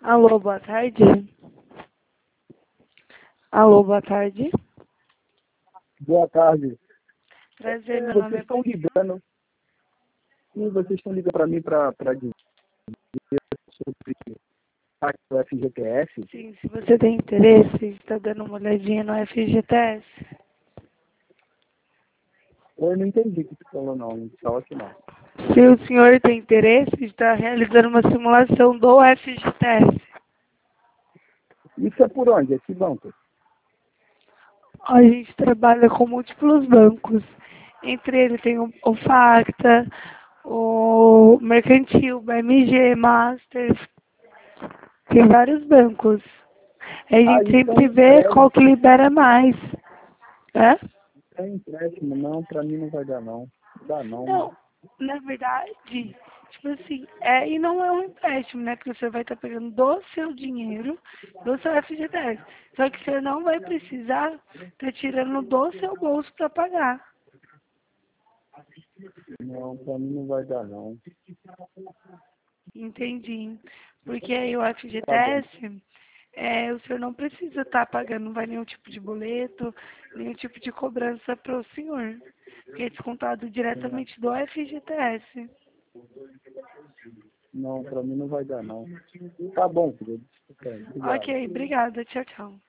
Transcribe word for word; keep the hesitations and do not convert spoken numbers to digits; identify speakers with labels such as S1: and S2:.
S1: Alô, boa tarde. Alô, boa tarde.
S2: Boa tarde.
S1: Prazer, meu
S2: Vocês
S1: nome é
S2: estão ligando. Sim, vocês estão ligando para mim para dizer sobre o F G T S?
S1: Sim, se você tem interesse, está dando uma olhadinha no F G T S.
S2: Eu não entendi o que você falou, não. Não fala que não.
S1: Se o senhor tem interesse, está realizando uma simulação do F G T S.
S2: Isso é por onde? É que banco?
S1: A gente trabalha com múltiplos bancos. Entre eles tem o, o Facta, o Mercantil, o B M G, Master. Tem vários bancos. A
S2: Ah,
S1: gente
S2: isso é um
S1: sempre vê qual que
S2: empréstimo.
S1: libera mais. É?
S2: Isso é um empréstimo. Não, para mim não vai dar, não. Dá não.
S1: Não, na verdade, tipo assim, é, e não é um empréstimo, né? Que você vai estar pegando do seu dinheiro, do seu F G T S. Só que você não vai precisar estar tirando do seu bolso para pagar.
S2: Não, para mim não vai dar, não.
S1: Entendi. Porque aí o
S2: Tá bom.
S1: F G T S, é, o senhor não precisa estar pagando, não vai nenhum tipo de boleto, nenhum tipo de cobrança para o senhor. Porque é descontado diretamente do F G T S.
S2: Não, para mim não vai dar, não. Tá bom, querido. Obrigado.
S1: Ok, obrigada. Tchau, tchau.